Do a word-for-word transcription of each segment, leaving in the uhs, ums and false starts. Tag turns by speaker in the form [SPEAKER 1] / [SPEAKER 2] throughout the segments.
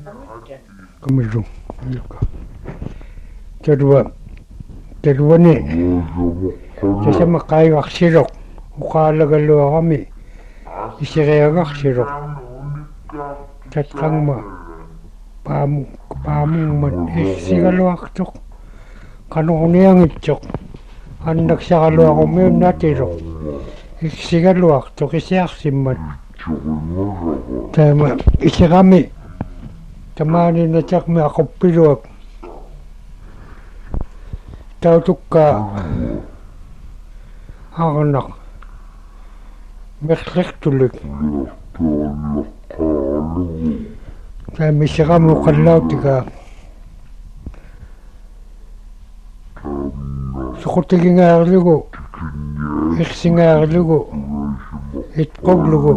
[SPEAKER 1] Kamiru. Terwa terwa ni. Saya makai aksirok. Ukala galo kami. Isirega aksirok. Tatkang ma. Pam pam man. Isigalo aktok. Kanong niyang itchok. Andak sa galo ako may natirok. Isigalo aktok. Isiyak simman. Tama isigami. Tamani na tsak may akopilok. Tautuk ka anak meklek tulik saya misalkan mau kalau tiga seperti ngar lugu iksingar lugu itkog lugu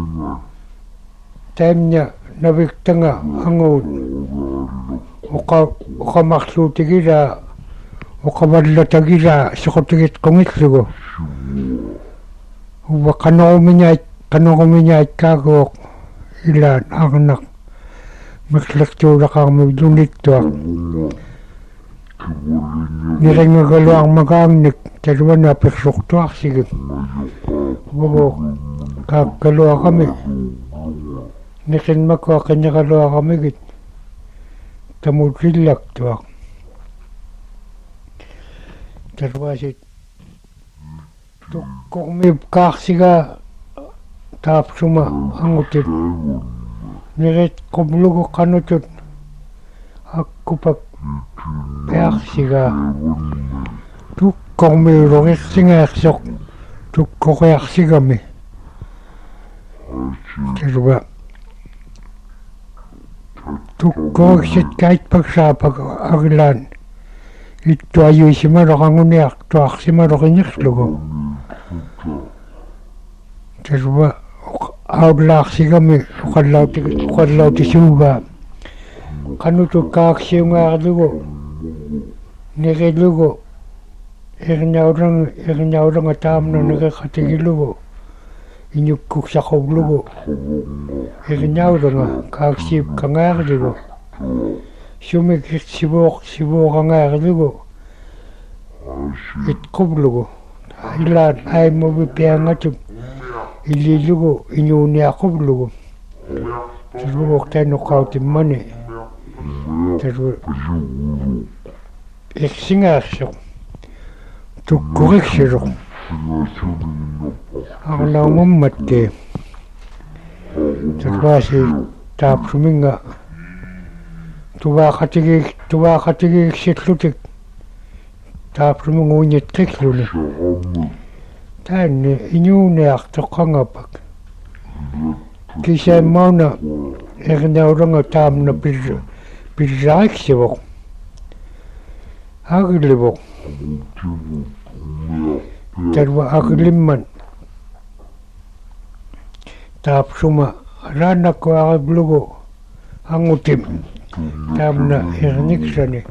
[SPEAKER 1] temnya nabik tengah angun uka uka maksud tiga وقبل تجيلا سقطت كونيتلو وكانوا مني كانوا مني كاغو إلى أغنق مخلقتو لقام بدونيتو نرجع قالوا عن مكانك تجوانا بخشوقتو أحسن وبو قالوا عمي نخل مكوا كن قالوا عمي تموت لك تو terwasit tu kami kaksiga tap suma angutit niret koblugo kanutut aku pak kaksiga tu kami rogek singa sok tu kaksiga me terwa tu kaksit kait paksa pak aglan itu ayu sima rokangun ya, tu aksima rokannya logo. Terus outlah aksi kami, kalau kalau disuruh, kanu tu kaksi nggak logo, nege logo, ernya orang ernya orang atam no nege kategi logo, ini kuksakob logo, ernya orang kaksi kangar logo. Sumik sibuk sibuk kangar lugu, itkub lugu, ilan ay mo bipiang atuk, ili lugu inyuni akub lugu, terus tayo nukautin mani, terus iksingar siya, tukurik siya, ako na umamate, terus kasi tapos minga. Tuwa katigi tuwa katigi sitlutik tapos mengunyit tikluni tani inyune aktokanga pak kisah mana erna orang tam na bir birraik sibok aglibok terwa aglimman tapos ma rana ko aglugo angutim tamna ernik sani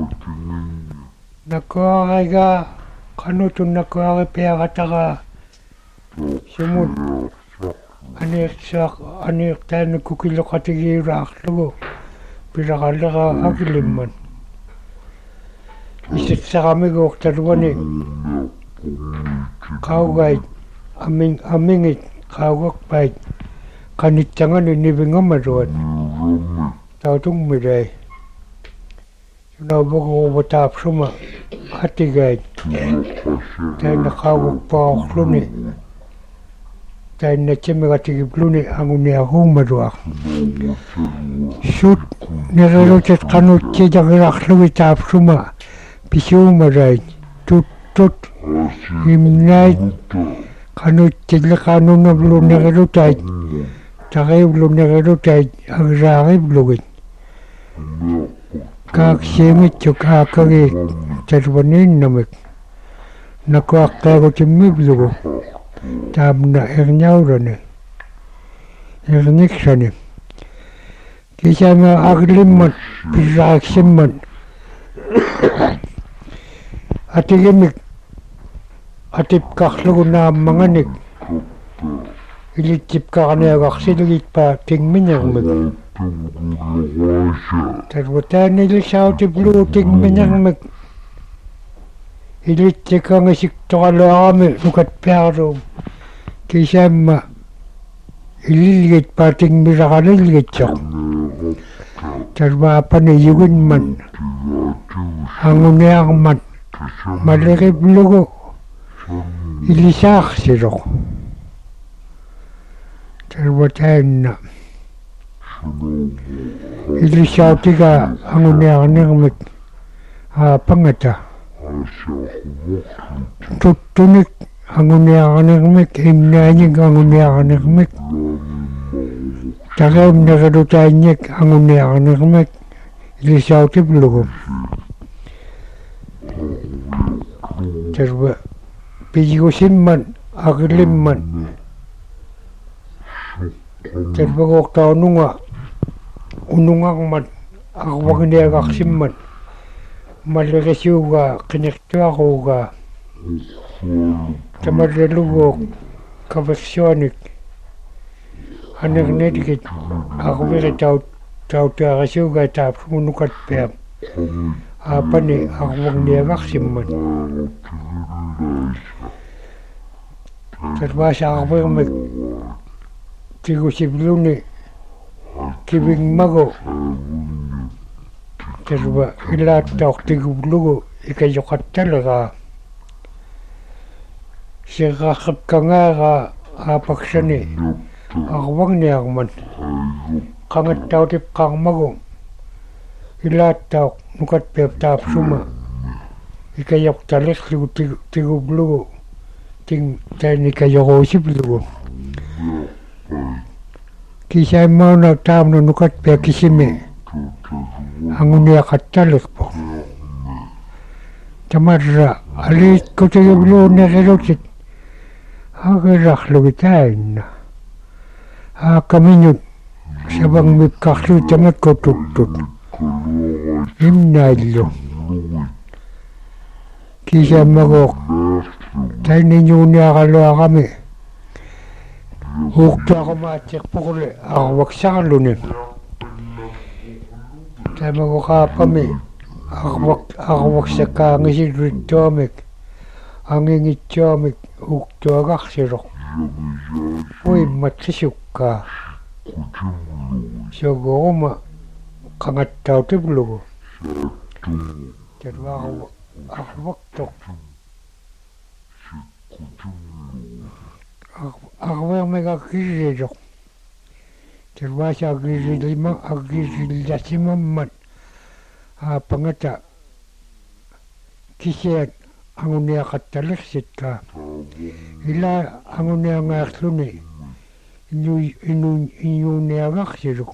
[SPEAKER 1] nakuarega kanutun nakuare peagataga sumut anek sak anek tan kukilo katigi raklugo piragalega aglimman isit sakamigo tarwani kaugai aming amingit kaugak bait kanitjangan ini bingamadwan tao tung mì đây nó bốc hồ tạp số mà hạt tì gạch thế nó khao gục bò luôn nè thế nó chém gạch tì gạch luôn nè anh nè hung mà rồi sút nè rồi chết canu chết ra cái rắc luôn tạp số mà bị siêu mà rồi tút tút im nay canu chết là canu nó luôn nè rồi chạy chạy luôn nè rồi chạy ăn ra cái luôn kak semi cuka kagi terbanin namik nakuak tago cimib lugu tabna ernyau rani ernik rani kisah ma aglimmat pisak simman atigimik atip kak lugu na manganik ilitip kak niagak siligit pa tingminyang mig Tarbutan ilisauti bluting menyangmek ilittikang isiktoqaluarami nukat piarum kisamma ililgit pating miraqalilgitsoq tarvaapani yuginman anguniarmat maleriqlugu ilisaarsiloq tarvataanna ilisautiga anguniarnirmik aapangata tuttunik anguniarnirmik imnaanik anguniarnirmik tareumnerilutaannik anguniarnirmik ilisautiplugu tarva piyusimman aqilimman tarvagoqtaununga unungarmat arvagniagaqsimmat mallerisuuga qinirtuaruuga tamarraluguuq kaversionik anernetikit arviri taut tautaarisuuga taapsugunukatpiam aapani arvagniagaqsimmat tarvaasa arvirmik tigusibluni kivingmagu tarva ilaattauq tigublugu ikayoqattalagaa sirraaqipkangaagaa aapaksani arvagniarmat qangattautipqarmagu ilaattauq nukatpiap taapsuma ikayoqtaliqlugu tigublugu ting taanikayoruusiplugu kisaimmauna taamnu nukatpia kisimi anguniaqattaliqpo tamarra aliitkutuyubluunerilutit agirarlugi taanna aakaminut savangmipkarlu tamatkuttuttut imnaillu kisaimmaguuq tainiñuuniaqaluaqami uqtuaqamaatiqpuquli arvaksarluni tamagoqaapami arvak arvaksakaangisilrittuamik angingitsuamik uqtuagarsiloq uimmatsisukkaa sogoruma qangattautiplugu tarvaarva arvaktoq arvermegakirriluq tarvaasa agirrilima agirrillasimammat aapangata kisiat anguniaqattaliqsitkaa ila anguniangaarluni inu inu inuuniagarsiluq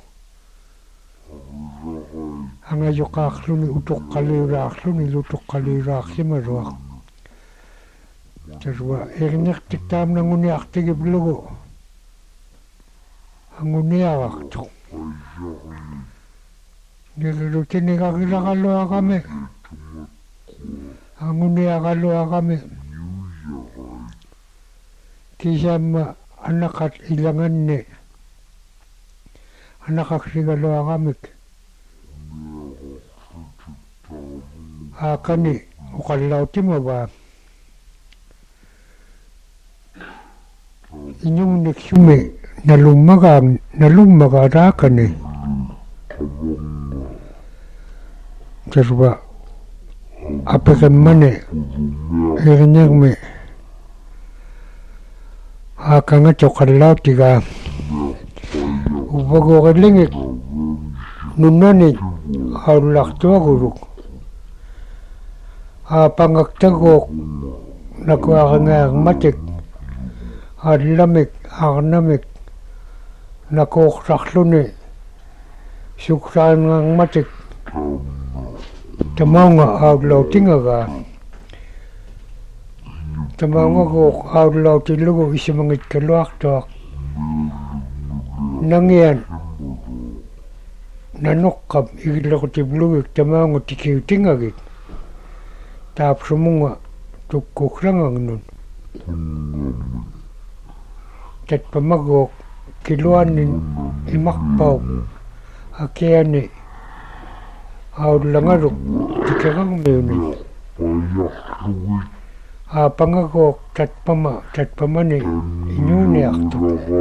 [SPEAKER 1] angayoqaarluni utoqqaliulaarluni lutoqqaliulaarsimaluaq tarva ernertik taamnanguniartigiplugu anguniarartuq nirilutinigarilaqaluaqami anguniaqaluaqami kisamma anaqat ilanganni anaqaksigaluaqamik aakani uqallautimavaa inyungnik sumi nalummagaan nalummagaaraakani tarva apeqemmani ernermi aakangatoqallautigaa uvagoqilingik nunnani aullartuaguluk aapangaktaguuq nakuaringaarmatik allamik arnamik nakuuqsarluni suksaaringaarmatik tamaunga aullautingagaa tamaungaguuq aullautilugu isimangitkaluartuaq nangian nanuqqap igillerutiblugik tamaunga tikiutingagik taapsumunga tukkuqrangagnun tatpamaguuq kiluanin imarpauq akeani aullangaru tikerangmeuni aapangako tatpama tatpamani inuuniartu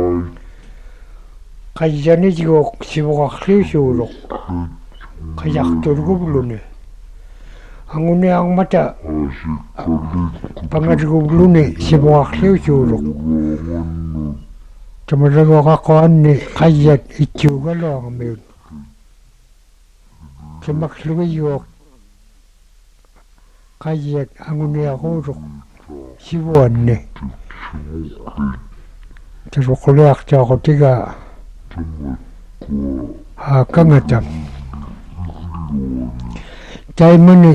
[SPEAKER 1] qayanitigoq sivuqarliusuuloq qajartulguvluni anguniarmata pangatiguvluni sivuqarliusuuloq tamalagoqaqoanni qayyat itsuugaluarmiut kemaklugiyoq qayyat anguniaruuloq sivuanni taruquliartaaqutiga haakangata taimani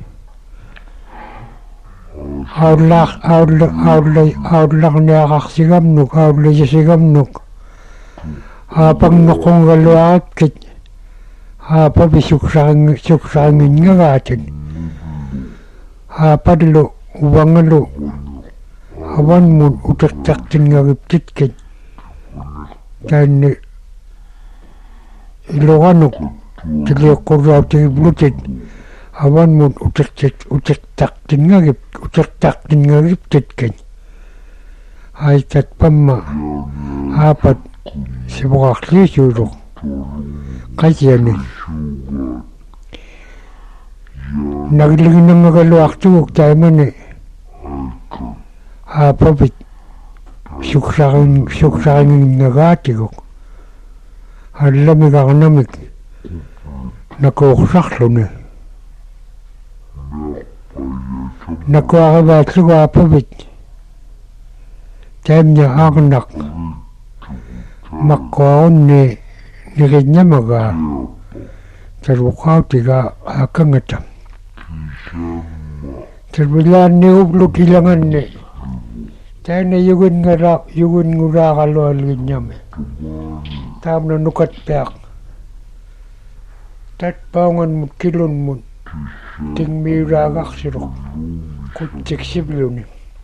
[SPEAKER 1] aullar aulla aulla aullarniaqarsigamnuk aullayasigamnuk haapannoqungaluaripkit haapavi suksaring suksaringinnagaatin haapadlu uvangalu avanmun utertartingagiptitkit taanni iluranuk tiliuqqurrautigilutit avanmun utertit utertartingagip utertartingagiptitkin aitat pamma haapat sivuqarliisuuloq qayyani nagiliginnangagaluartuguk taimani haapavit suksaring suksaringinnagaatiguk allamigarnamik nakuuqsarluni nakuarivaatlugu aapavit taimna aarnaq maqqaarunni niginnamagaa taruqautiga haakangata tarvilaanniubluk ilanganni taana yugunngara yugunnuraaqalualginnami taamna nukatpeaq tatpaunganmut kilunmut tingmiuraaqarsiruq qutsiksivluni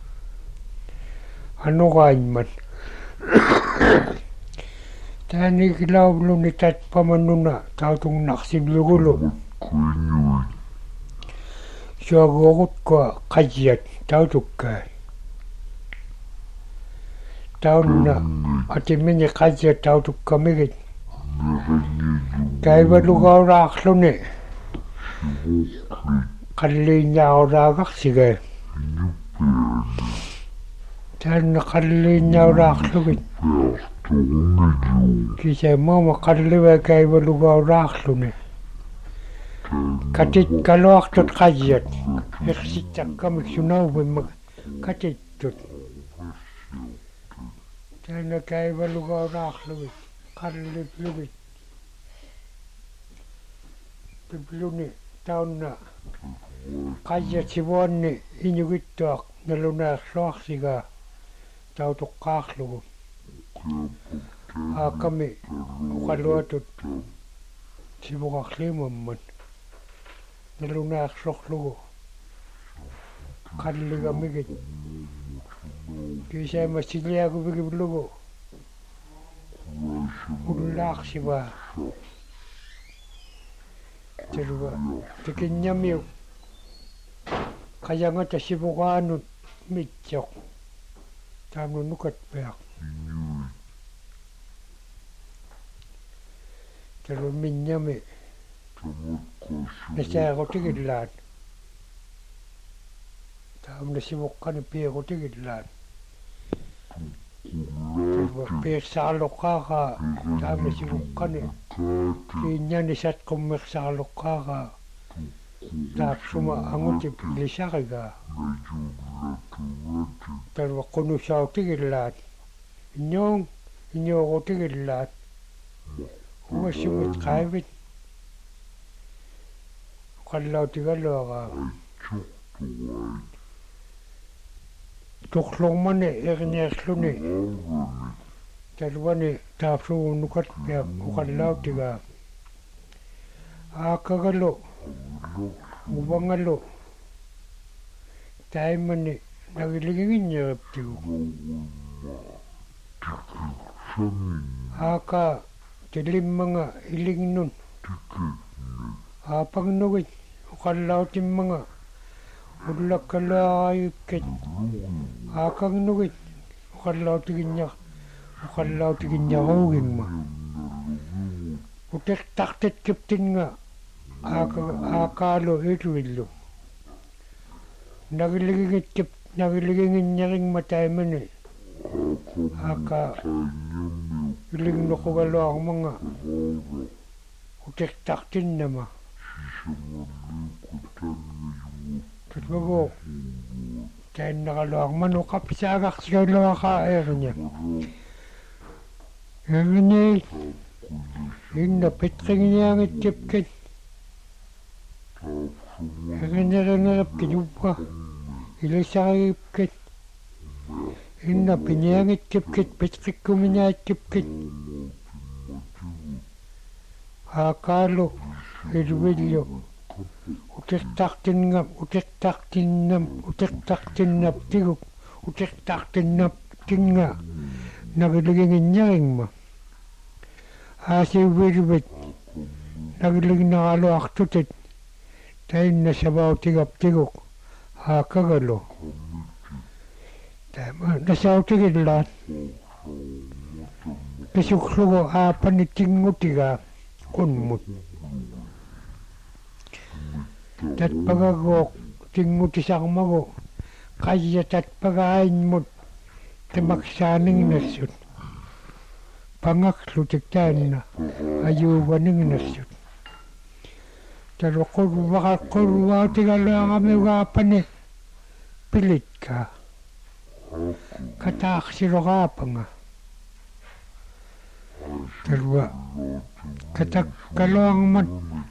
[SPEAKER 1] anuqaimmat taani kilauvluni tatpamannuna tautungnarsilugulu suaguorutkua qayyat tautukkaa taunna atimini qayyat tautukkamigit kaivalugauraarluni qalliinnaarulaaqarsiga taanna qalliinnaulaarlugit kisaamama qalliva kaivalugauraarluni katit kaluartut qayyat iqsittakkamik sunauvimmak katittut taanna kaivalugauraarlugit qalliplugit pipluni taunna qayyat sivuanni iñugittuaq nalunaarluarsiga tautuqqaarlugu aakami uqaluatut sivuqarliimammat nalunaarsorlugu qalligamigit kiisaama siliaguvigivlugu ullaarsiva terva tikinnyamiuk qayangata sivuqaanut mitsoq taamnu nukatpeaq terva minnyami nasaaqutigillaan taamna sivuqqani piiqutigillaan terva piirsaaluqqaaqa taamna sivuqqani kiinnyani satqummersaaluqqaaqa taapsuma angutip lisarigaa terva qunusautigillaat inñuung inñuuqutigillaat umassumit qaivit qallautigaluagaa tuqlugmani erniarluni talvani taapsugu nukatpiaq uqallautigaa aakagalu uvangalu taimani nagiliginginñeriptigu aaka tilimanga ilingnun aapagnugut uqallautimanga ullakkalaayukkat aakagnugut uqallautiginnya uqallautiginyaruugimma uteqtartat kiptinga aaka aakaalu iluillu nagiligingit nagiligingиннеringma taimani aaka ilignuqugaluarmanga uteqtartinnama tutmago tainneraloarmanu qapisaagarsigaluaraa eernia eerni inna petringiangittipkat eernereneripkat uppa ilisaripkat inna piniangittipkat petrikkuminaattipkat aakaalu ilvillu uteqtartinnga uteqtartinnam uteqtartinnaptiguk uteqtartinnaptinga nagiligingиннеringma aasiuvilvit nagilignaluartutit tainna savautigaptiguk aakagalu tama nasautigillaan pisuklugu aapanittingutiga qunnmut tatpagagoq tingutisarmagu qayya tatpagaainmut tamaksaaningnassut pangaklutik taanna ayuuganingnnassut taluqurvaqaqqurvaatigaluaramiugaapani pilitka kataaksiroqaapanga talua katakkaluarmat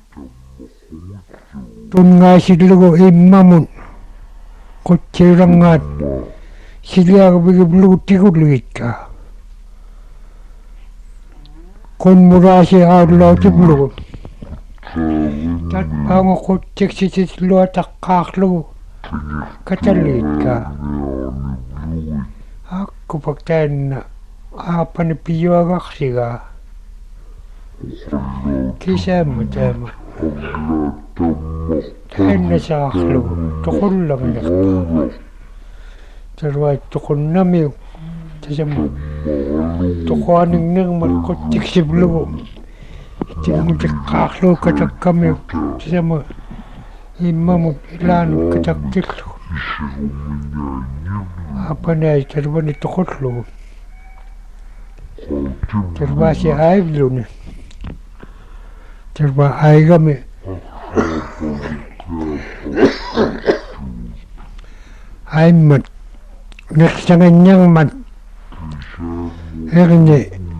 [SPEAKER 1] tunngaasillugu immamun qutsirangaat siliagavigivlugu tiguligikka qunmuraasi aulautivlugu tatpaangu qutsiksisislua taqqaarlugu katalliikka akkupak taanna aapani piyuagarsigaa kisaamma taama taanna saarlugu toqullaginerpaa taruat toqunnamiu tasamma toquaningnirmat qutsiksivlugu tiangutiqqaarlugu katakkamiu tasamma immamut ilaanut kataktillugu aapanaai taruani toqullugu taruaasi aivluni tarua aigami aimmat neqsangannyarmat erni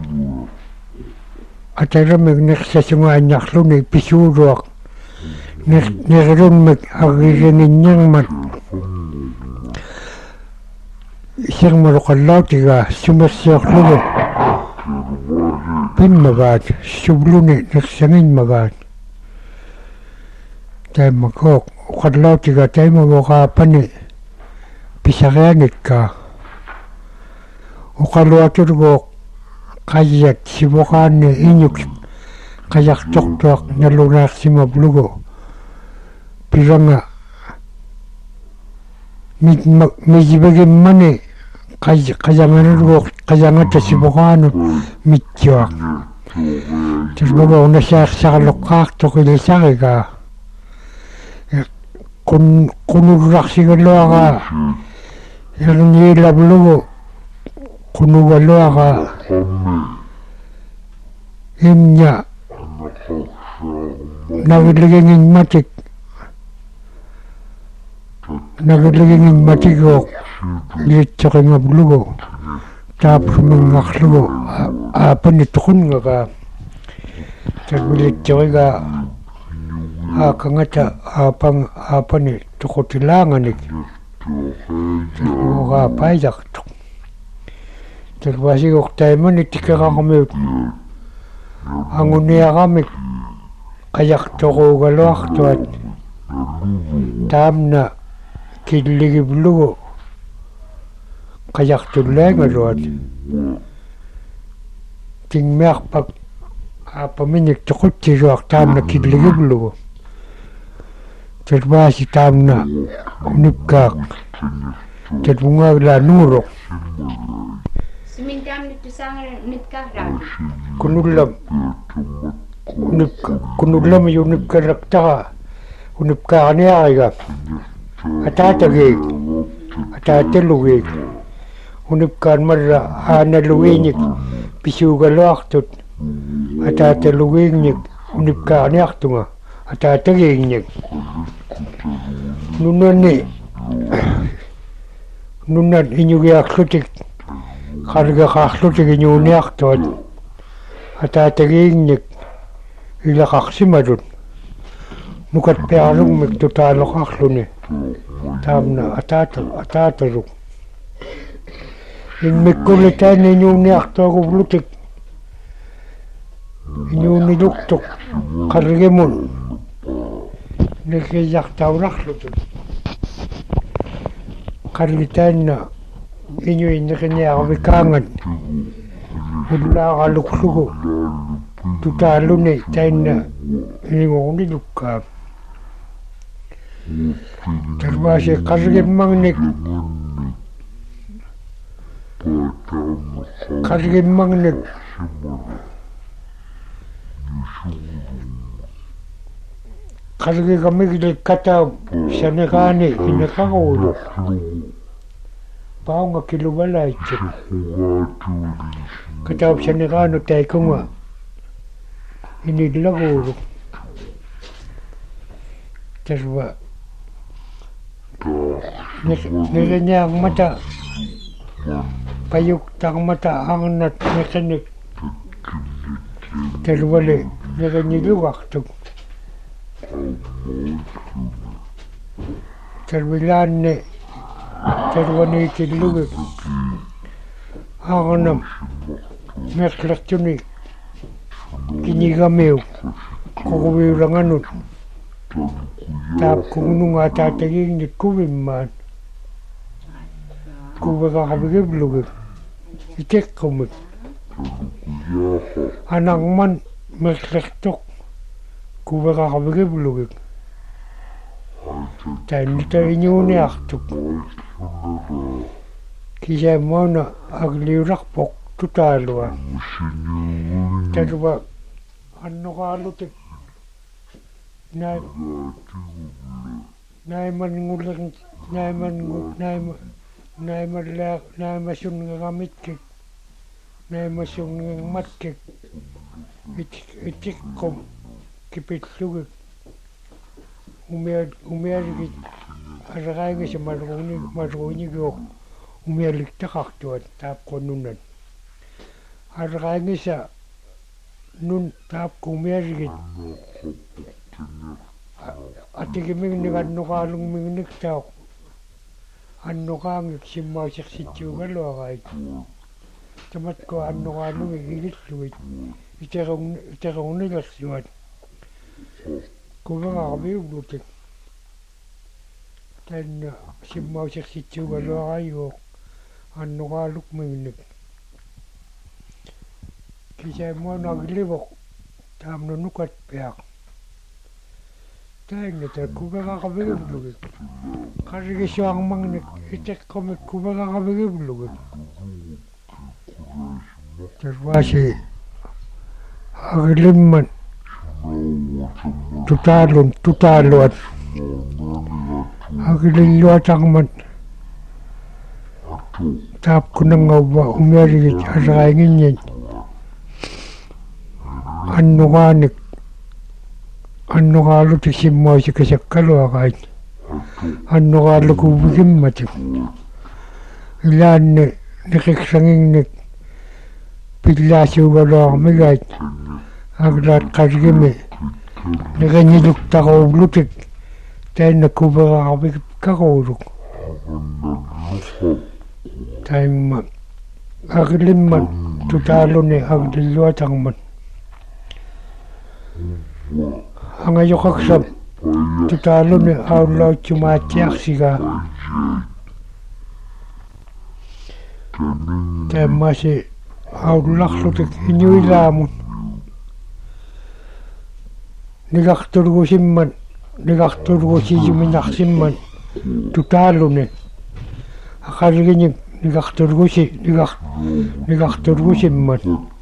[SPEAKER 1] ataramik neqsasungaannyarluni pisuuluaq nerilunmik arrilinginnyarmat isirmaluqallautiga sumersiorlugu pimmagaat subluni neqsanginmagaat taimmakoq uqallautiga taimagoqaapani pisarianikka uqaluatulguuq qayyat sivuqaanni iñuk qayartortuaq nalunaarsimavlugu pilanga mijivagimmani qayanganulguuq qayangata sivuqaanut mitjuaq tasmaga unasaarsarluqqaartuq ilisarigaa qun qunullarsigaluaraa erniilavlugu qunugaluaraa imña nagiligingimmatik nagiligingimmatiguuq liitsoqingavlugu taapsumingarlugu aapani tuqungagaa tasmilitsoqigaa aakangata aapang aapani tuqutilaanganik tasmuugaa paisartuq tasvasiguq taimani tikerarmiut anguniaramik qayartoruugaluartuat taamna killigivlugu qayartullaangaluat tingmiarpak apa minik tukut tiruak tam na kidligiblu terwasi tam na unipkak terwungag la nurok
[SPEAKER 2] Semintam nit sang nit ka ragi.
[SPEAKER 1] kunulam unip kunulam yunip karakta unip kani aga atata ge atata luwe unip kan marra ana luwenik pisuga loaktut atata luwenik unip kani aktunga atata ge nik nunani nunan inyugi aklutik karga kaklutik inyuni aktut atata ge nik ila kaksimadun nukat pearung mek totalo kaklune tamna atata atata ruk in mekkulitan inyuni akto gublutik inyuni luktuk kargemun nekeyak tawraklutun kargitan na inyuni nekenya kawikangan ulla kaluklugo tutalune tainna ingoni lukka terwase kargemangnik kargemangnik karge kamigil kata sanekani inakangulu paunga kilubala ichi kata sanekano taikunga ini dilaguru terwa nilanya mata payuk tang mata hangnat mekanik terwale nilanya di waktu terwilan terwani tilugi hangnam meklakuni kini gameu kuwi ranganut tap kunung ata taging ni kuwiman kuwaga habige bluge itek komut anang man meklektok kuwaga habige bluge tan ta inyuni aktuk kisa mona agli rakpok tutalwa terwa anno kalutik nai nai man ngulang nai man nai nai man la nai masun ngamit ke nai masun ngamat ke itik itik kom kipit lugu umer umer git aragai ngi semaruni maruni go umer liktak tuat tap konunan aragai ngi sa nun tap kumer git atigi ming nigan nukalung ming niktaw anno kang simma sik situ galo gai tamat ko anno kalung igit luit iterong iterong ni lasuat ko nga abi blutik tan simma sik situ galo gai yo anno kaluk ming nik kisah mo naglibok tam no nukat peak tainga ta kubaga kabege bluge karige siang mangnik itek komik kubaga kabege bluge terwasi aglimman tutalun tutalun aglimluat angman tap kunang ngawa umeri araingin annuganik annugalu tisimmo sikasakkalu agait annugalu kubugimmati ilanne nikiksangingnik pillasugaluarmigait aglaat qargimi nikanyiluktaqauvlutik tainna kuberaqavik kaquuluk taimma aglimman tutaaluni aglilluatangman angayokaksan tutaluni aulau cumaatiaksiga tammasi aululaqlutik iñuilaamun nigartulugusimman nigartulugusijuminarsimman tutaaluni aqalginik nigartulugusi nigar nigartulugusimman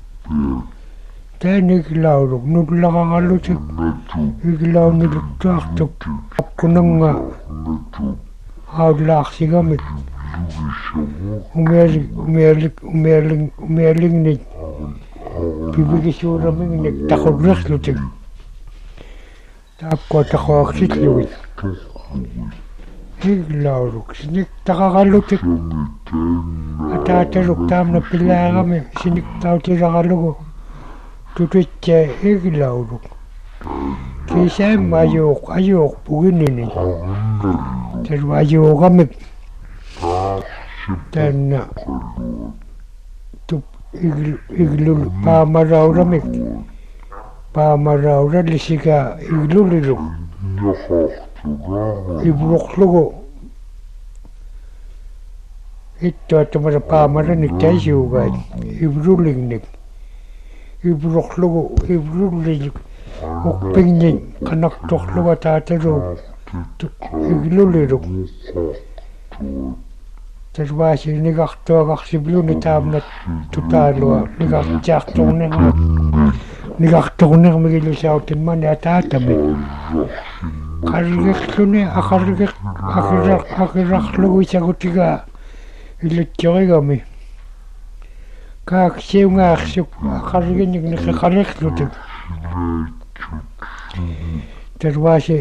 [SPEAKER 1] taaniklauluk nullaqaqallutik iklauniluktuartuk apkunanga aulaarsigamik umialik umialik umialing umialingnik pibigisuuramingnik taqurrerlutik taapkua taqoaqsillugit iklauluk sinik taqaqallutik ataataluk taamna pilaarami sinik tautiraqalugu tutitsa iklauluk kiisaamma ajuuq ajuuq puginini talu ajuuqamik taanna tup iglul paamarauramik paamaraulalisiga igluliluk ibruqlugu ittuatamara paamaranik taisuugaat ibrulingnik ibruqlugu ibrullilik uqpingnik qanaqtorluga taatalu igluliluk taswaasi nigartuaqarsibluni taamnat tutaalua nigartiartornerma nigartornermigilusautinmani ataatami qarrigerluni aqarriger aqiraq aqirarlugu isagutiga iluttiorigami kaaksiungaarsup aqarriginik niqeqalerlutik taswaasi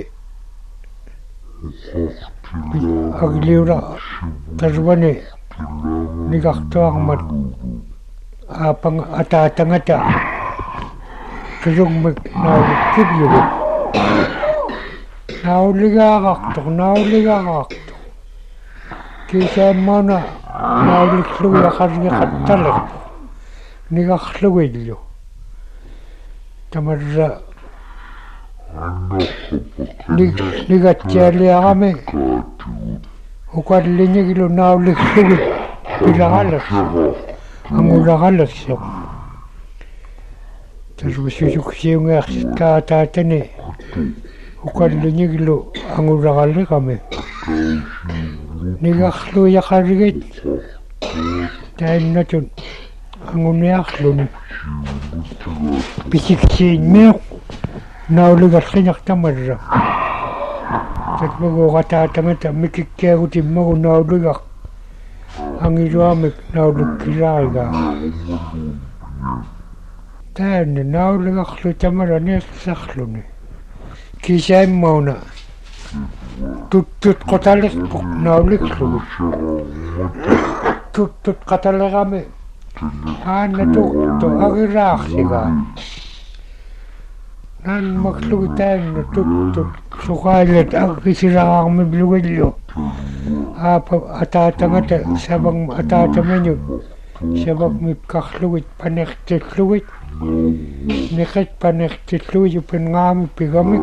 [SPEAKER 1] agliura taswani nigartuarmat aapang ataatangata qisugmik naulukkivlugit nauligaaqartoq nauligaaqartoq kiisaammaana nauliklugu aqarrigeqattalerpu nigarlugillu tamarra nigatsialiarami ukallinyigilu nauliklugut pilaqalersu angulaqalersu tasvasusuksiungaarsit kaataatani ukallinyigilu angulaqalliqami nigarluyaqarrigit taannatun anguniarluni pisiksiinmiuq nauligarlinartamarra tatmaguqataatangata mikikkiagutimmagu nauligar angiluamik naulukkilaarigaa taanna nauligarlu tamara niiqsarluni kiisaimmauna tuttut qotaliqquq nauliklugut tuttut qatalerami aanna tuqtu agiraarsigaa nan maklugu taanna tuttut suqaalat aggisiraqarmiblugillu aapa ataatangata savang ataatamanut savakmipkarlugit panertillugit niqit panertillugit upingaami pigamik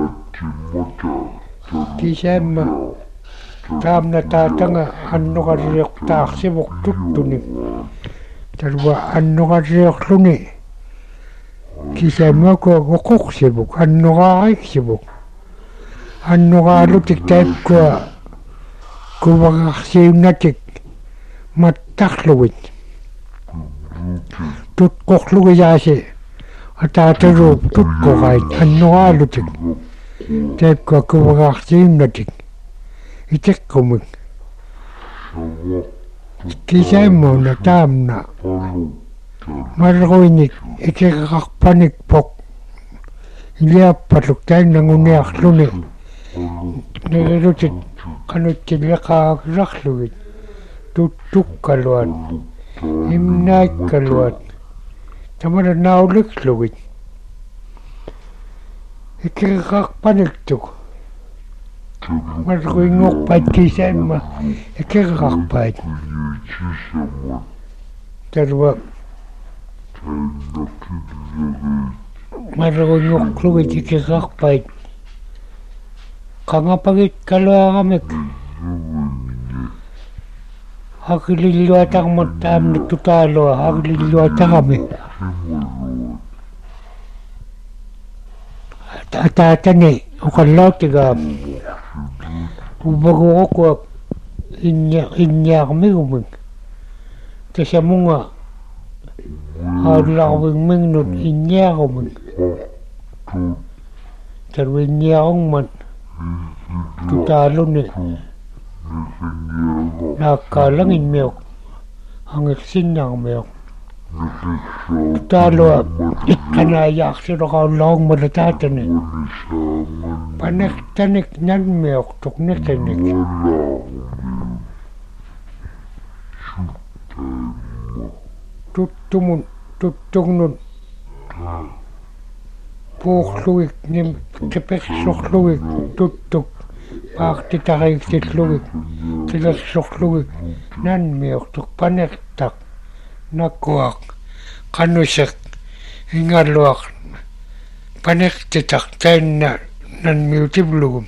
[SPEAKER 1] kiisaamma taamna taatanga annuqarriuqtaarsivuq tuttunik talua annuqarriuqluni kiisaammaku uquqsivuk annuqaariksivuk annuqaalutik taakkua kuvagarsiunnatik mattarlugit tutqorlugiyaasi ataataruup tutqoqait annuqaalutik taakkua kuvagarsiunnatik iteqqumik kiisaammauna taamna marruinik ikeqarpanik poq iliappaluk taannanguniarluni nigilutit qanuttileqaagirarlugit tuttukkaluat imnaikkaluat tamara nauliklugit ikeqarpaniktuk marruingoqpait kiisaamma ikeqarpait talua marruingoqlugit ikeqarpait qangapagit kaluaramik aqililluatarmat taamna tutaalua aqililluatarami ataatani uqallautigaa uvaguuquak innia inniarmigumik tasamunga aalarvigmignut inniarumik tarvinniarungmat tutaaluni naakkaalangimmiuq angirsinnarmiuq tutaalua iqqanaajaarsiloqaullarungmala taatani panertanik nanmiuq tuqniqinik tuttumun tuttugnut puuqlugik nim tepersorlugik tuttuk paartitariiksillugik tilersorlugik nanmiuq tuqpanertaq nakkuaq qanusaq ingalluaq panertitaq tainna nanmiutivlugum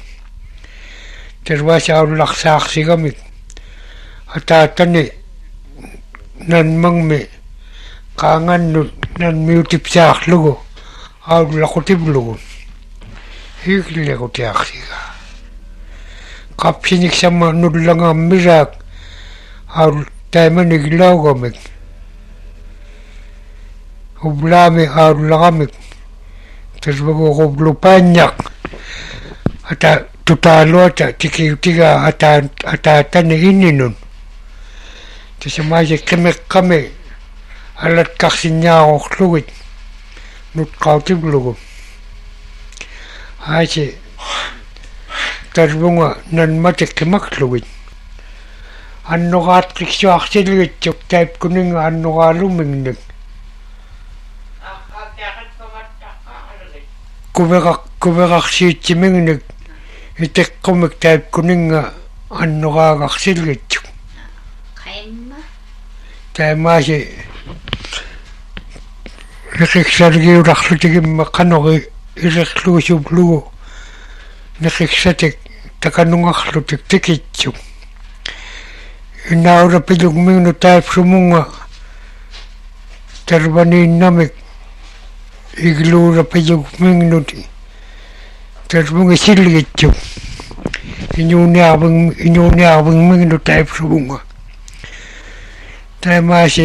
[SPEAKER 1] tervaasaaullarsaarsigamik ataatani nanmangmi qaangannut nanmiutipsaarlugu aullaqutivlugu hiigllerutiarsiga qapsinik samma nullangaammisaak aul taimanik laugamik ublaami aullaramik tasvaguqublupaanñaq ata tutaaluata tikiutiga ata ataatani inninun tasamaasi qimeqqami alatqarsinñaaruqlugit nutqautivlugu haasi tarvunga nanmatik qimakklugit annoqaatqiqsuarsiligitsuk taipkuninga annoqaalumingnik kuveraq kuveraqsiitsimingnik iteqqumik taipkuninga annoqaagarsiligitsuk taamaasi niqiqsalgiularlutigimma qanori ilerluusuvlugu niqiqsatik takanungarlutik tikitsuk inaulapilugmingnu taipsumunga tarvaniinnamik igluulapilugmingnuti tarvungi silgitsuk iñuuniarving iñuuniarvingmingnu taipsumunga taamaasi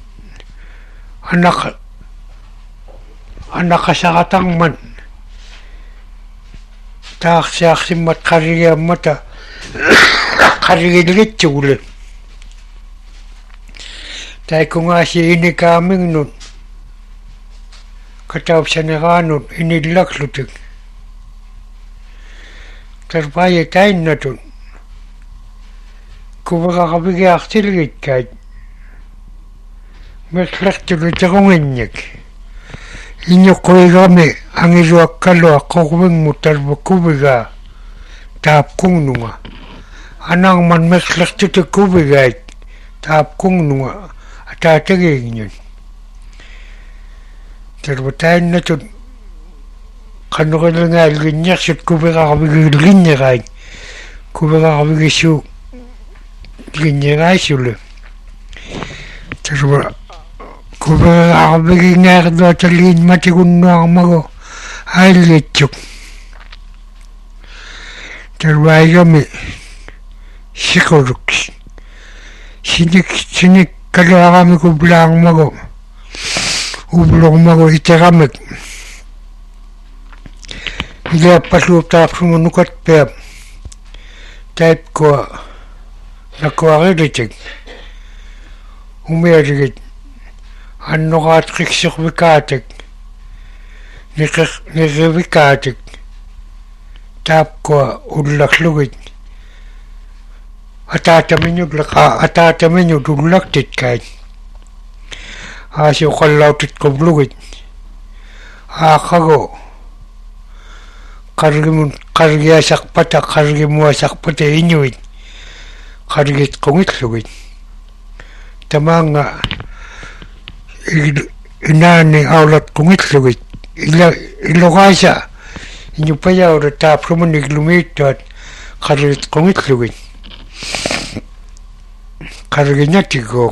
[SPEAKER 1] anak anaqasaqatangman taarsiarsimmat qarigiammata qarigilgitsugule taikungaasi inikaamingnut kataupsaneraanut inillaklutik tarpaayi tainnatun kuveraqavigiarsilgitkait merlertuliterunginnik iñuqquigami angiluakkalua qorvingmu tarvakuvigaa taapkungnunga anarman merlertutikuvigait taapkungnunga ataatagiigñun tarvatainnatut qanorilingaaliginniarsut kuveraqavigiilginnirait kuveraqavigissu liginnieraisulu tarva kuveraqavigingaarluataliin matigunnuarmagu aillitsuk tarvaigami siquluk sinik sinik kaluarami kublaarmagu ublormagu iteramik iliappasuutaarsumu nukatpiap taipkua nakuarilitik umialigit annoqaatqiqsorvikaatik niqiq niqivikaatik taapkua ullarlugit ataatamiñut leqa ataatamiñut ullaktitkait aasi uqallautitquvlugit aaqagu qargimun qargiasarpata qargimuasarpata iñuit qargitqungillugit tamaanga inaani aulatqungillugit ila iloqaasa iñupayaura taaprumanik lumiittuat qargitqungillugit qargiñatiguuq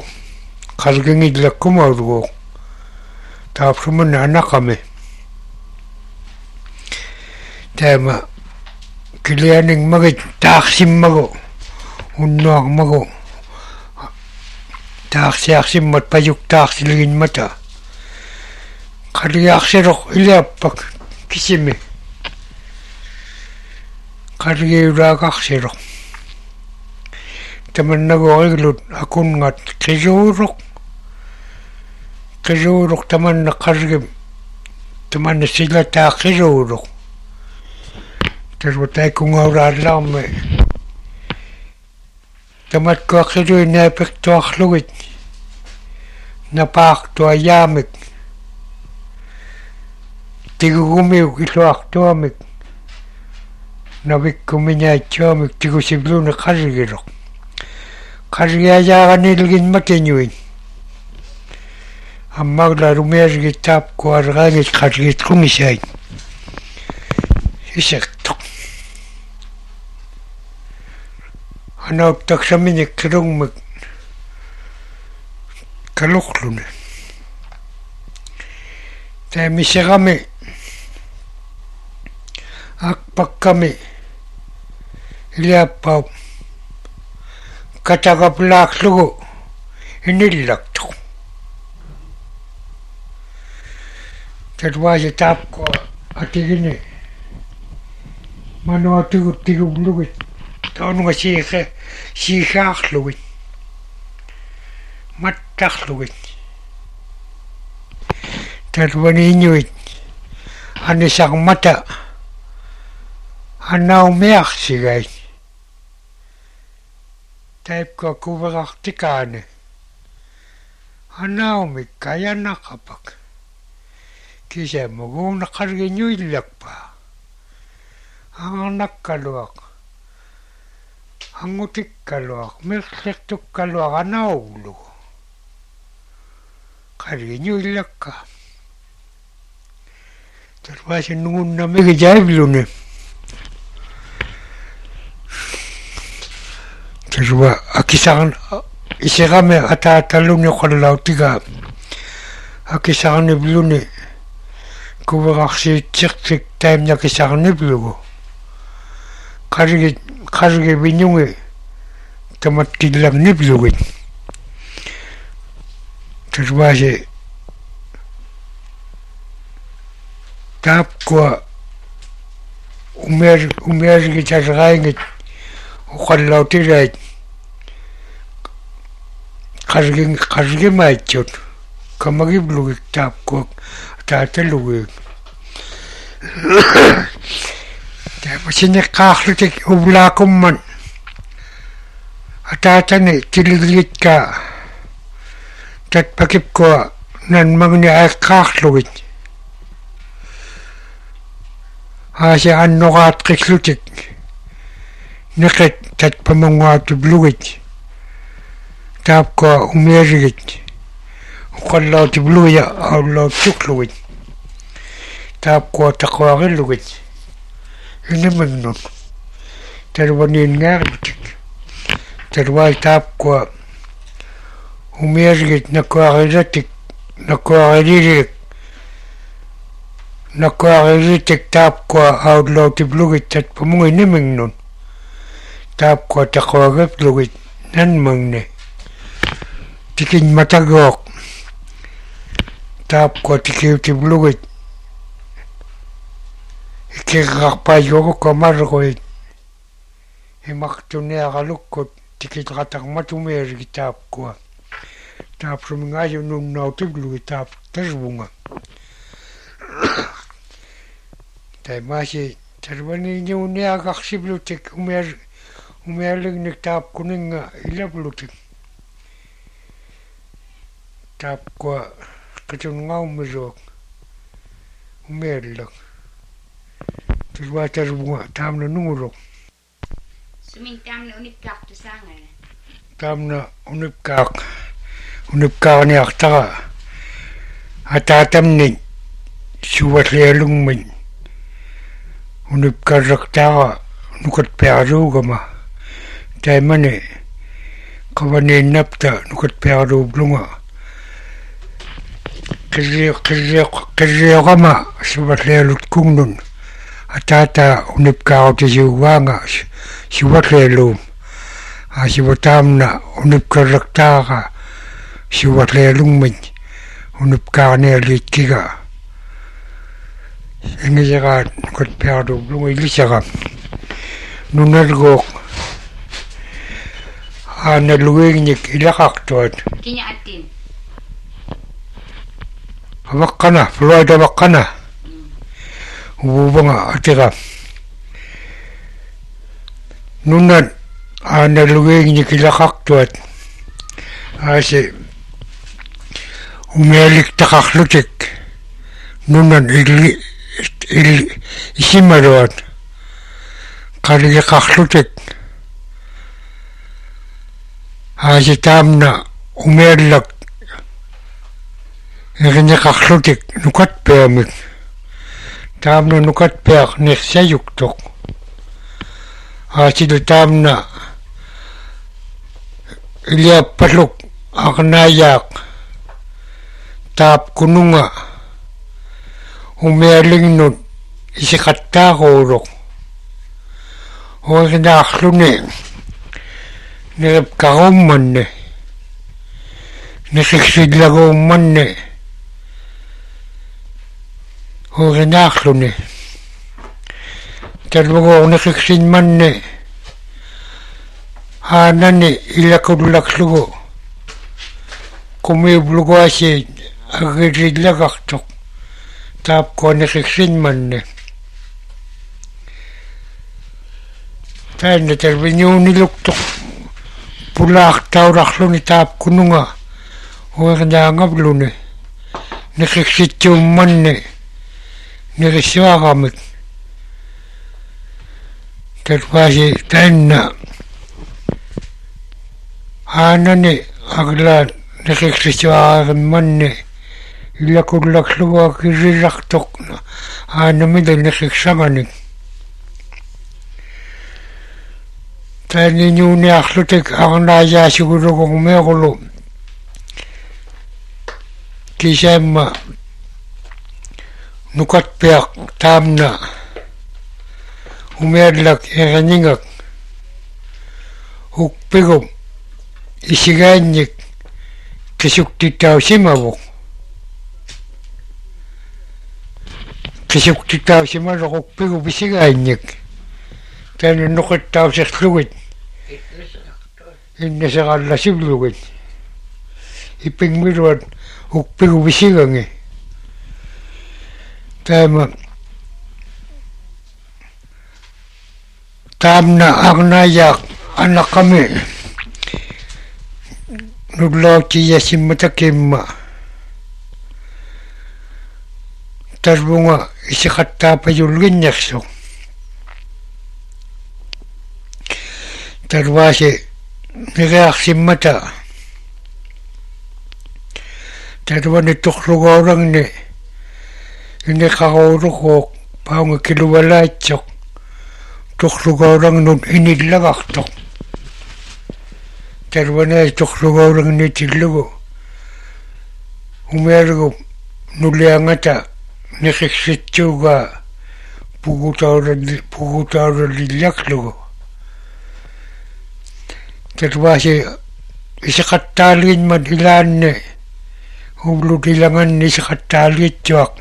[SPEAKER 1] qargingillakkumauruguuq taapsumana anaqami Tema kilianing magit taksim mago unnoak mago taksim mat payuk taksilgin mata kariaksirok iliapak kisime kariurakaksirok teman nago iglut akun ngat kizurok kizurok teman na kargim teman na sila ta kizurok terus tay kung aurar lame temat ko kiru na pek to akhluit na pak to ayamik tigu gumiu ito akto amik na wik kuminya chamik tigu siblu na karigirok kariyaja nilgin matenyuin amagla rumer gitap ko argangit karigit kumisay isektok ana taksamini kirong mag kaluklune tayo misa kami akpak kami iliapaw katagaplak lugo inilakto tatwa si tap ko atigini mano atigo tigo lugit taon nga siya siya akluwit matakluwit tatwa ninyuit anisang mata anaw meyak sigay type ko kuwarak tikane anaw mi kaya nakapag kisa mo kung nakargin nyo ilak pa ang nakkaluak ang utik kaluak mersektuk kaluak anaw ulo kargin nyo ilak ka terus nungun na may kajayab lune terus akisakan isikame atatalun yung kalaw tiga akisakan ni blune kuwarak si tsik-tsik time na kisakan ni blugo kargi kargi binyungi tamat kilam ni blugit terus basi tap ko umer umer kita rangit ukalaw tirait kargi kargi maichot kamagi blugit tap ko tatalugi Sini kaklutik ublakum man atatani tililit ka tat pakip ko nan magni ay kakluit asi annokat kiklutik nakit tat pamangat ubluit tap ko umerigit ukallaw tibluya awlaw tukluit tap ko takwakiluit ini menun terwanin ngartik terwal tap ko umergit nakwaritik nakwaritik nakwaritik tap ko outlaw tiblugit tat pamungi ni menun tap ko takwagap lugit nan mangne tikin matagok tap ko tikiw tiblugit ikikakpayo ko margoy imaktunia kalukot tikit katak matumer kitap ko tap sumingayo nung nautiblu kitap tersbunga tay masi terbani niunia kaksiblutik umer umerlig niktap kuninga ilablutik tap ko katungaw mizok umerlag terus wajar bunga tamna nungurok
[SPEAKER 2] Suming tamna unipkak tu sangan
[SPEAKER 1] tamna unipkak unipkak ni aktaka atatam ni suwat lelung min unipkak raktaka nukat peru kama tay mani kawane napta nukat peru blunga kiri kiri kiri kama suwat lelut kungnun atata unipkao te siuwanga siwatlelum a siwatamna unipkaraktaka siwatlelumit unipkane litkiga ingisaga kotpeado lunga ilisaga nunargok ana luwingnik ilakaktuat
[SPEAKER 2] Kinya atin.
[SPEAKER 1] Wakana, Florida wakana. Ubanga atira. Nunan ana luwing kilakaktuat. Ase umelik takaklutik. Nunan ili ili isimaruat. Kali kaklutik. Ase tamna umelak Irinnya kaklutik nukat peamik. Tamna nukat peak neksayuk tok. Asidu tamna ilia paluk aknayak. Tap kununga. Umealing nun isikatta korok. Hoy naklune. Nirap kauman ne. Nikiksidlaguman ne. Hoy naklune. Talbago nakiksin man ne. Hanane ilakudlaklugo. Kumiblugo asi agiridlagaktok. Tap ko nakiksin man ne. Tayo na talbinyo niluktok. Pulak tauraklo ni tap kununga. Hoy nangablo ne. Nakiksit man ne. Niriswagamit. Terpasi tanna. Hanane agla nakikriswagan manne. Ilakudlakluwa kiriraktok na. Hanamidal nakiksaganik. Tani nyuni aklutik ang naya siguro kong mekulo. Kisema nukat peak tamna umerlak eraningak ukpigom isiganyik kisuktitaw simabok kisuktitaw simabok ukpigom isiganyik tani nukat taw sikluwit inasakala sibluwit ipingmiruat ukpigom isigangi Tama tamna agnayak anak kami nuglaw tiya simmatakimma tarbunga isikatta payulgin yakso tarwasi nirayak simmata tarwani tukluga orang ni Ini kakauruko paunga kiluwalachok. Tuklugaurang nun inilagaktok. Terwana tuklugaurang nitilugo. Umergo nuliangata nikiksitsuga pugutaura lilaklugo. Terwasi isakatalin madilanne. Ublutilangan isakatalit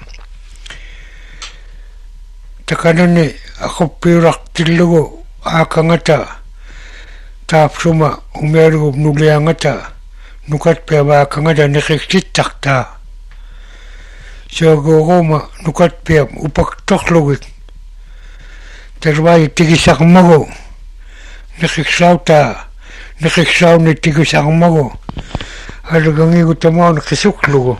[SPEAKER 1] Takanane ako pirak tilugo akangata tapsuma umergo nuliangata nukat pewa akangata nakiksitakta so gogoma nukat pewa upak toklogit terwai tigisak mago nakiksauta nakiksaw ni tigisak mago halagangi utamaw nakisuklugo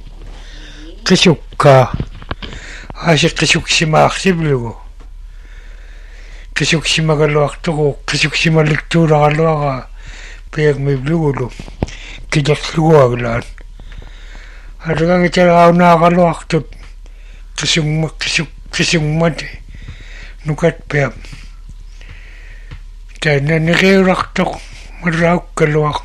[SPEAKER 1] kisukka Asi kisuksima aksiblugo. Kisuksima galuaktugo, kisuksima lektura galuaga. Peyag may blugo. Kijaklugo aglaan. Haragang itaraw na galuaktut. Kisung kisuk kisung mati. Nukat peyag. Tayo na nikiraktok. Maraw galuak.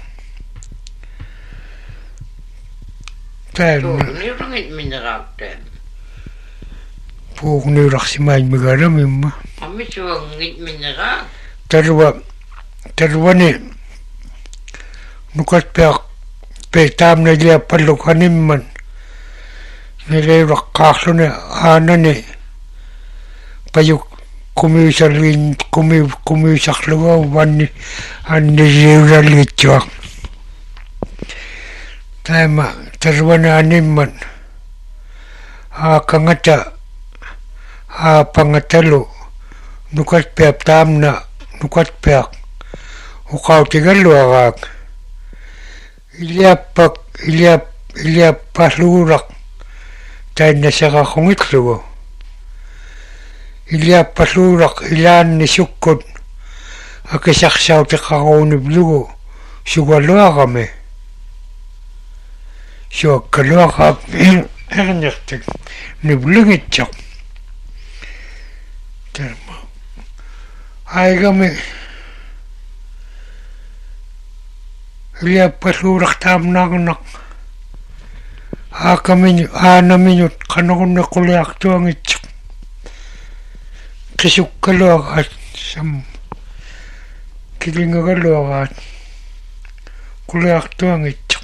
[SPEAKER 1] Tayo na.
[SPEAKER 3] Nirungit minarakten.
[SPEAKER 1] puuk niuraqsimaaj migaramimma
[SPEAKER 3] Amisuangit minera.
[SPEAKER 1] tarwa tarwani nukat peak petam na liya palukanimman nireuraqqaarluni aanani payuk kumiusarlin kumi kumiusarluga vanni anniriuraliitsuaq taima tarwani animman aakangata aapangatalu nukat peap tamna nukat peak uqautigalluagaak iliappak iliap iliappalluuraq tainnaseqaqungitlugu iliappalluuraq ilaanni sukkut akisarsautiqaruuniplugu sugalluaqami suakkaluaqaak ernertik niblungitsoq terma aigami iliappalluuraq taamnaarnaq aakamin aanaminut qanorunnequliartuangitsoq qisukkaluaqaat sam kilingagaluaqaat quliartuangitsoq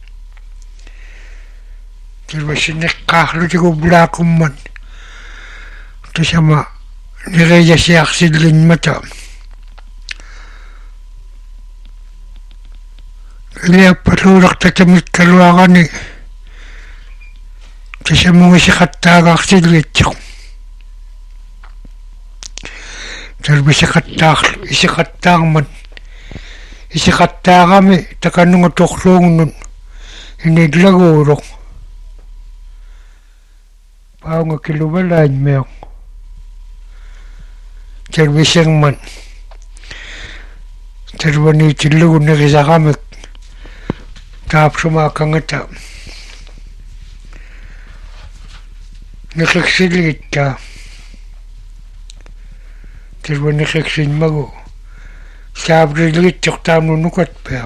[SPEAKER 1] tilwasinneqqaarlutigu blaakumman tasama nirejasiarsillinmata iliappalluuraq tatamikkaluarani tasamungisiqattaagaarsilgitsoq talbisiqattaarlu isiqattaarmat isiqattaarami takanunga torluungunnut inillaguuloq paunga kiluvalaanmeoq talbisirman talvaniitillugu nirisaqamik taapsumaakangata niqiksilgittaa talvaniqiksinmagu saaprilgitsoq taamnu nukatpeaq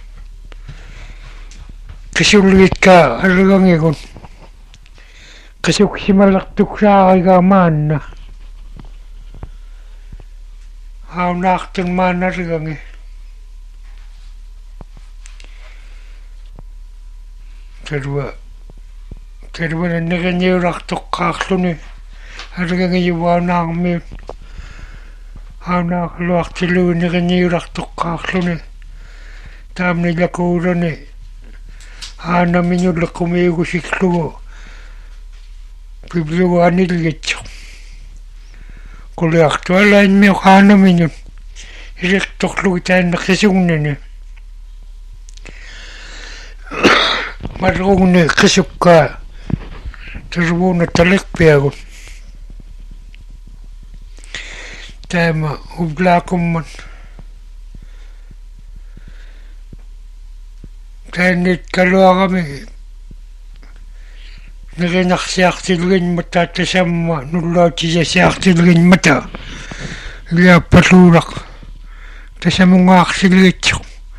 [SPEAKER 1] qisulgitkaa algangigun qisuksimalertuksaarigaa maanna aunaartun maanalgangi talva talvana niqiniurartoqqaarluni algangijuvaanaarmiut aunaarluartilugu niqiniurartoqqaarluni taamnilakuulani aanaminulle qumiugusiklugu piblugu anilgitsoq quliartualaanmiuq aanaminut iliqtorlugu taanneqisugnani malrugni qisukkaa tarvuuna taliqpiagut taima ublaakumman taannit kaluarami niqinarsiartilginmata tasamma nullautisiasiartilginmata iliappalluuraq tasamungaarsilgitsoq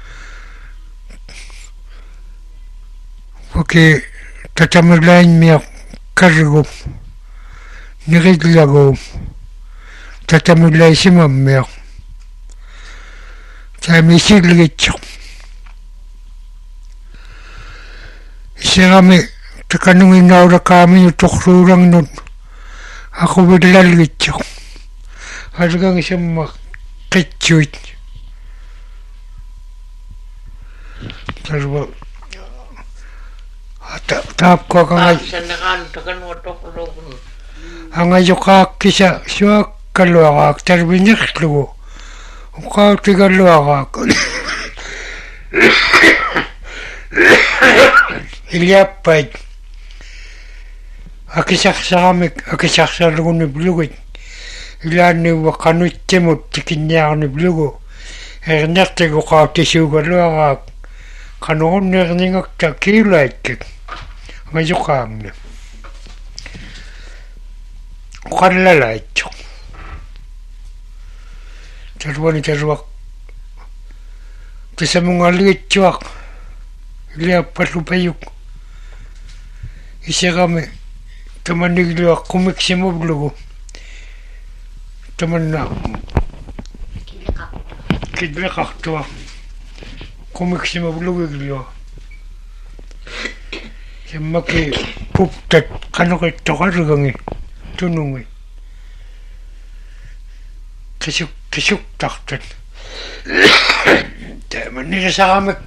[SPEAKER 1] Oke, tatamilainmiaq kargup niqitlagup tatamilaisimammiaq taamisilgitsoq isirami takanunginnaulakaaminu torluurangnut aquvillalgitsoq algangisamma qitsuit tarva taapkuakangai angayuqaakkisa suakkaluaqaak tarviniqlugu uqautigalluaqaak iliappait akisarsaramik akisarsaluguniplugut ilaanniuwa qanuittimut tikinniarniplugu ernertigu qautisuugalluaqaak qanorunnierningakta kiulaikkik ngayuqaamni uqallalaitsoq tarwani tarwaq tasamungalgitsuaq iliappallupayuk isirami Tamaniglua kumiksimublugu. Tamanna kidleqartua. Kumiksimublugu iglua. Semmaki puptat qanuqittoqargangi tunungi. Kisuk kisuk tartat. Tamannigasaqamak.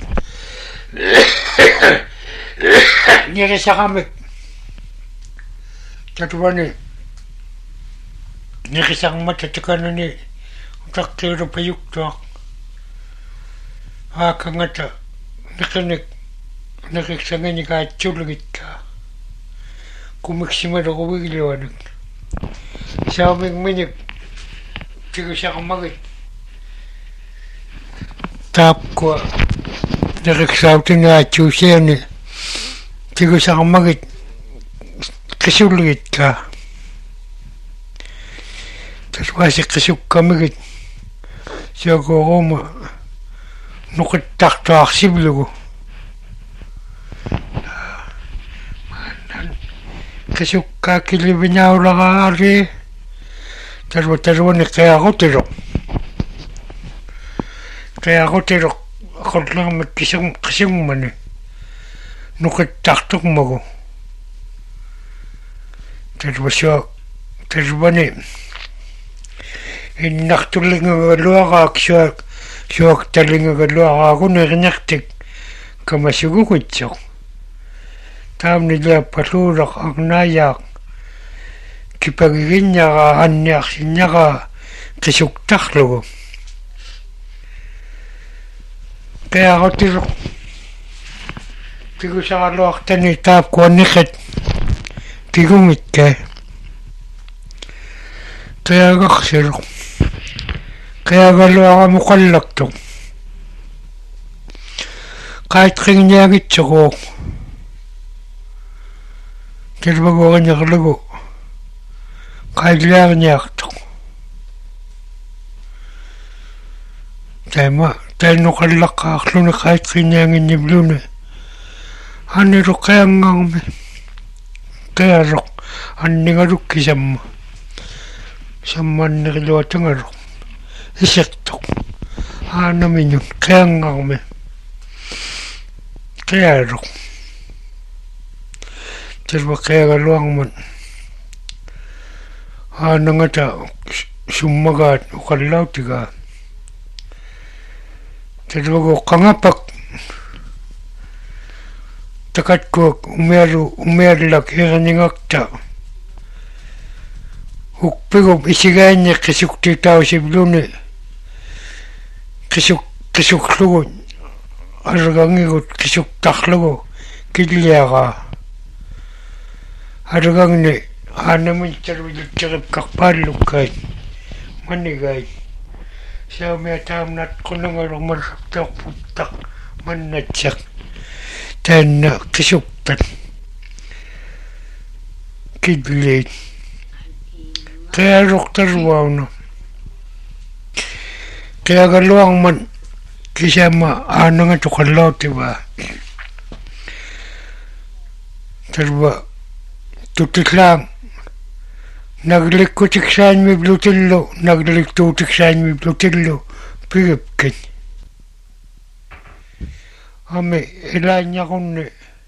[SPEAKER 1] Nigasaqamak. Tatuani nigisaqmat takanani utakkiru payuktuaq aakangata niqinik niqiksangani kaatsulugitkaa kumiksimaluguvigliuanik saamingminik tigisaqmagit taapkua niqiksautinaachuusiani tigisaqmagit qisullugitkaa taswaasi qisukkamigit siakooruma nuqittartuarsivlugu qisukkaa kilivinaularaari talwa talwani qiarutiluq qiarutiluq aqullermat kisum qisummani nuqittartuqmagu talwasua talwani innartullingaluaraak suak suak tallingaluaraagun ernertik kamasuguritsoq taamni liappaluulaq arnaayaaq kipagiginnaraa anniarsinnaraa qisuktarlugu qiarutiluq tigusaraluartani taapkuanniqat kigumikka qiagarsiluq qiagaluaramuqallaktuq qaitqingniagitsoquuq tilvaguariñerlugu qailiarniartuq taima tainnuqallaqqaarluni qaitqingnianginnivluni annilu qiangarmi qialuq anningalukkisamma sammanniqiluatangaluq isiqtuq aanaminun qiangarmi qialuq tilva qiagaluarman aanangata summagaat uqallautigaa tilvagu qangapak takatkuak umialu umiallak hirningakta ukpigup isigaanni qisuktitausivluni qisuk qisuklugu argangigut qisuktarlugu killiaraa argangni aanamin tarviluttiripkarpaallukkaat mannigaat saumia taamnat qunangalumarsaptaarputtaq mannatsaq taanna qisuktat kidliit qialuqtarvauna qiagaluarman kisama aanangatuqallautivaa tarva tutillaang naglikkutiksaanmivlutillu nagliktuutiksaanmivlutillu pigipkit ami ilaanñaqunni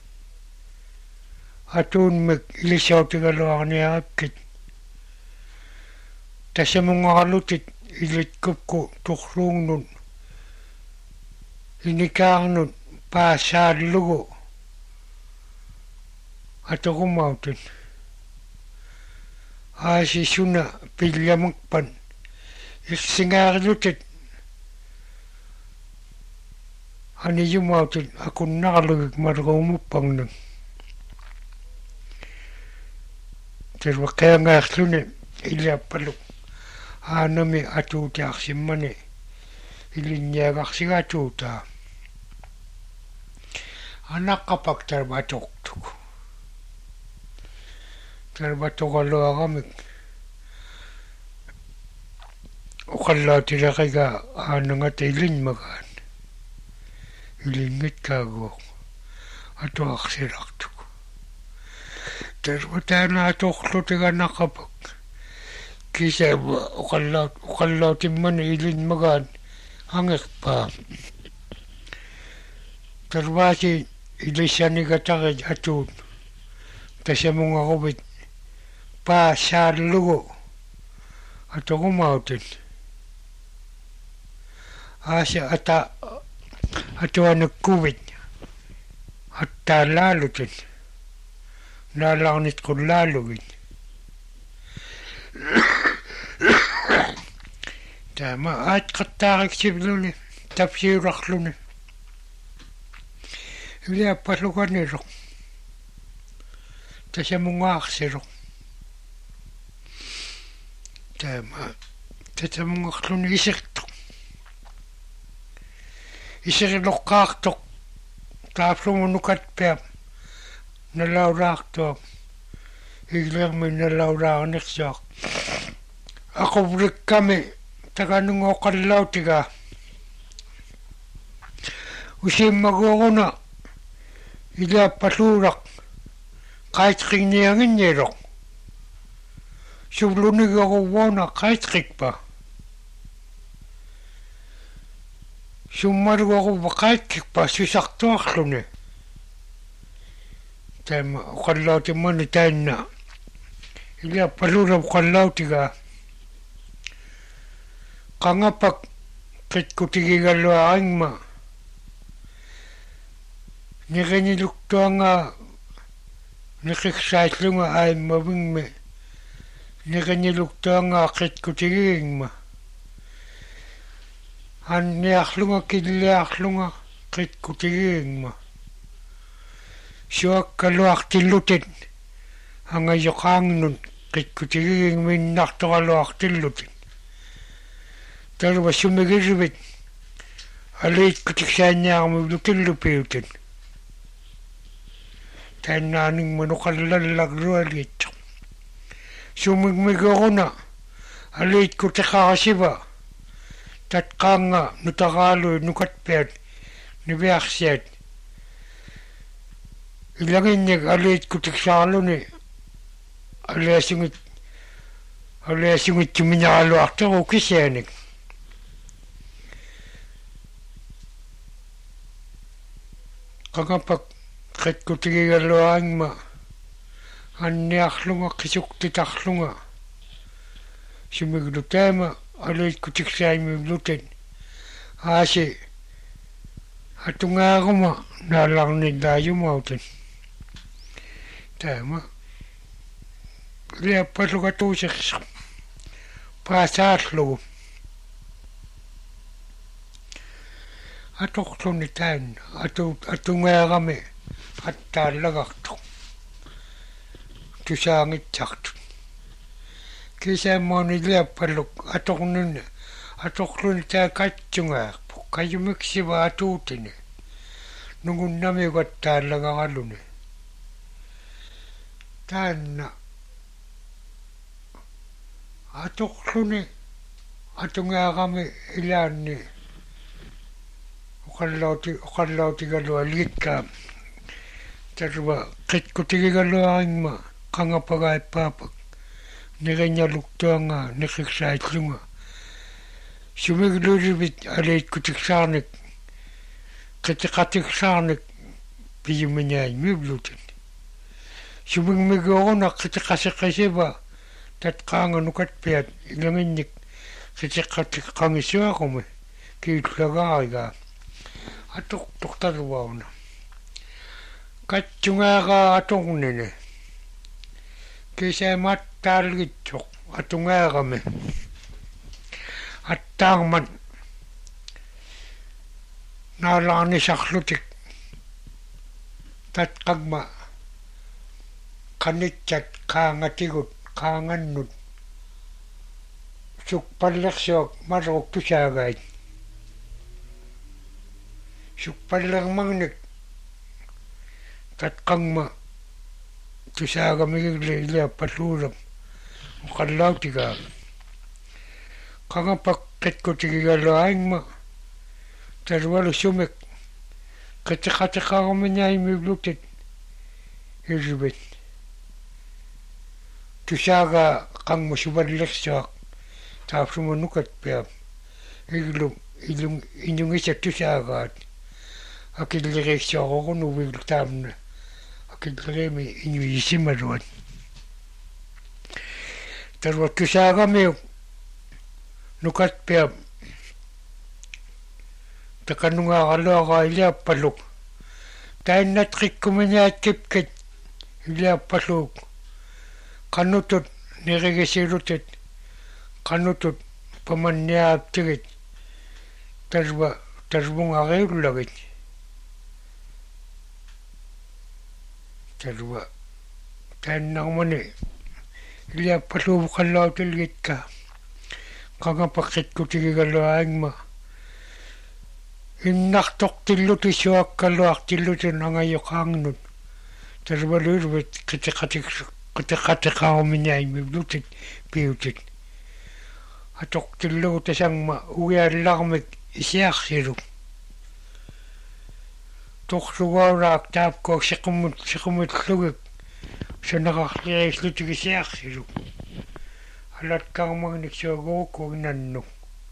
[SPEAKER 1] atuunmik ilissautigaluarniaripkit tasamungarutit ilitkupku turluungnun inikaarnut paasaallugu atoqumautin aasisuna pillamakpan iqsingaarilutit aniyumautit akunnaqalugik malruumuppangnun tilva qiangaarluni iliappaluk aanami atuutiarsimmani ilinniagarsigaatuutaa anaqqapak talva atoqtuk talva toqaluaramik uqallautileqiga aanangata ilinmagaat ilingitkaaguuq atuarsilartuk Tervutana tohlutiga naqapak. Kisa uqallaut uqallautimman ilin magaan hangekpa. Tervasi ilisaniga tagad atun. Tasamunga qubit pa saarlugu atuqumautin. Asa ata atuanukuvit hatta laalutin. Nalaanit kun laalugin. Tämä aatkattaariksivluni tapsiuraqluni. Yliappaluganiroq. Tasamungaarsiroq. Tämä tasamungarluni isirtoq. Isiriloqqaartoq taaplumunukatpiam nalauraartoq. Iglermi nalauraarniqsuaq. Aquvlikkami takanungoqallautiga. Usimmaguuruna iliappaluuraq qaitqinnianginniroq. Sublunigeruvuuna qaitqikpa. Summalugeruva qaitqikpa susartuarluni. Tämä uqallautimani taanna iliappaluura uqallautiga. Qangapak qitkutigigalluaringma niqiniluktuanga niqiksaatlunga aimmavingmi niqiniluktuanga qitkutigiingma anniarlunga killiarlunga qitkutigiingma suakkaluartillutit angayoqaangnun qitkutigiingminnartoraluartillutit Terva sumigirvit aliit kutiksaanniarmu lutillupiutin. Taannaaning manuqallallagrualiit. Sumigmigoruna aliit kutiqarasiva tatqaanga nutaraalui nukatpiat niviarsiat. Ilanginnik aliit kutiksaarluni aliasungit aliasungit tuminaaluartoru kisianik. Qangapak qitkutigigalluaangma anniarlunga qisuktitarlunga sumiglutaama aliit kutiksaimivlutin aasi atungaaruma naalarnillaajumautin taama liappalugatuusersa paasaallugu atoqluni taan atu atungaarami attaallagartu tusaangitsartu kisaammooni liappalluk atoqnunna atoqluni taa katsungaarpu kayumiksiva atuutini nugunnamiugattaallagaraluni taanna atoqluni atungaarami ilaanni uqallauti uqallautigalua liikkaa tarva qitkutigigaluaringma qangapagaipaapak niqinaluktuanga niqiksaatlunga sumigluulivit aliit kutiksaarnik qitiqatiksaarnik piyuminaimivlutin sumigmigooruna qitiqasiqisiva tatqaanga nukatpiat ilanginnik qitiqatiqqangisuaqumi kiullagaarigaa atoq toqtaluauna katsungaara atoqnini kisamattaalgitsoq atungaarami attaarman naalaarnisarlutik tatqagma qanitsat qaangatigut qaangannut sukpallersuaq maruq tusaagait sukpallermagnik tatqangma tusaagamigigli iliappalluuram uqallautigaa qangapak qitkutigigaluaingma tarvalu sumik qitiqatiqaruminaimivlutit irvit tusaga kang musubaleksak taapsumanukat pia iglu ilung inyungisa tusagat akilreksaaqoqun uviglutamna akilremi inyuisimaruat tarwa tusagami nukat pia takanungaqaluaqa iliappaluk tainnatrikkуманиаткипкат илиаппалук qanutut nirigisilutit qanutut pamanniaaptigit tarva tarvungariullagit tarva taannarmani iliappaluuvuqallautilgitka qangapaqqitkutigigaluaangma innartortilluti suakkaluartillutin angayoqaarnut tarvaluuluvit qitiqatiksu qitiqatiqarumiñaimi lutit piutit atoqtillugu tasangma ugiallarmik isiarsilu torsugauraaq taapkook siqumut siqumitlugik sanaqarliriislutik isiarsilu alatkarmagnik suaguukku inannu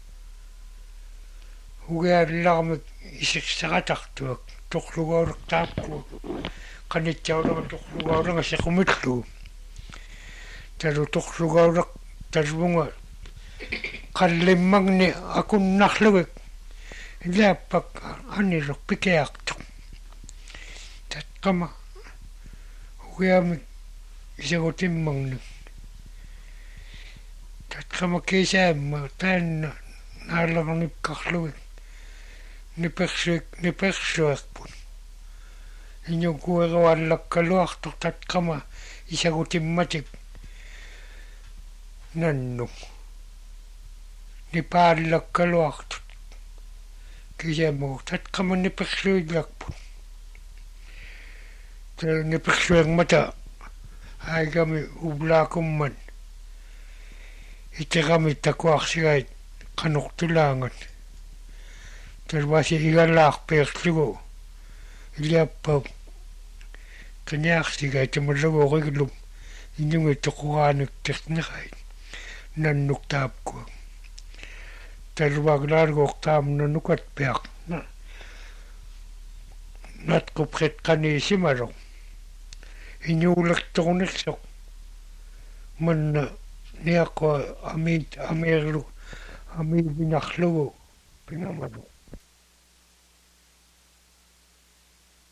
[SPEAKER 1] ugiallarmik isiqsaqatartuak torsugauraq taapkuuk qanitsaulanga torsugauranga siqumitlu talu torsugauraq talvunga qallimmagni akunnarlugik iliappak aniruq pikiartuq tatqama ugiamik isagutimmagnik tatqama kiisaamma taanna naalarnipkarlugik nipersuik nipersuarput inyukueruallakkaluartoq tatqama isagutimmatik nannuk nipaallakkaluartut kiisaamaguk tatqama nipersuillakput ta nipersuermata aigami ublaakumman iterami takuarsigait qanortulaangat talwasi igalaarpeerlugu iliappau taniarsigai tamalluguuriglum inyungi toquraanik ternerait nannuk taapkuak talwaaglaalugoq taamna nukat piaq natqupqitqaniisimaluq inyuulertornersoq manna niaqqa amiit ameerlu amiivinarlugu pinamaluq